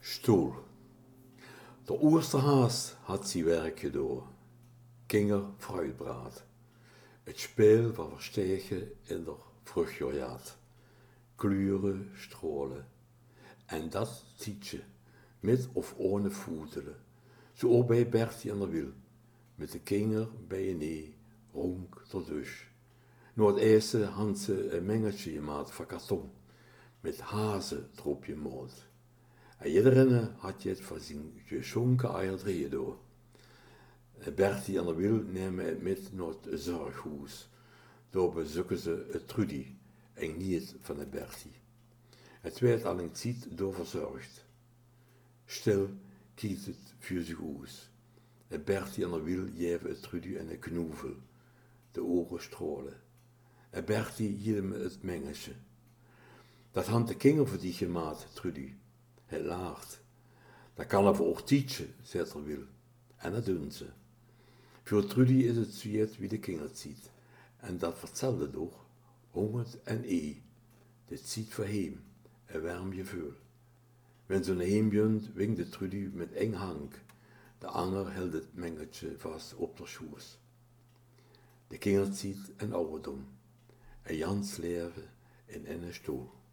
Stoel. De Osterhaas had zijn werk door. Kinger fruitbraad. Het speel van verstegen in der vruchtjaat. Kleuren, strolen. En dat tietje, met of ohne voetelen. Zo ook bij Bertie aan de wiel. Met de kinger bij je nee, ronk tot dus. Noor het eerste had ze een mengeltje gemaakt van karton. Met hazen drop je moord. En iedereen had je het van zijn geschonken eier drieën door. Bertie en de wiel nemen het met naar het zorghuis. Daar bezoeken ze het Trudy en niet het van de Bertie. Het werd al een tijd door verzorgd. Stil kiet het voor zich uit. Bertie en de wiel geven het Trudy een knoevel. De ogen strolen. Bertie hield hem het mengeltje. Dat had de kinger voor die gemaakt, Trudy. Het laagt. Dat kan er voor ook tietje, zegt er wil. En dat doen ze. Voor Trudy is het zoiets wie de kinger het ziet. En dat vertelde toch, hongerd en dit ziet voor hem, een warm gevoel. Wenn zo'n heem bent, winkte Trudy met eng hank. De ander hield het mengeltje vast op de schoes. De kinger ziet een ouderdom. Een Jans leven in een stoel.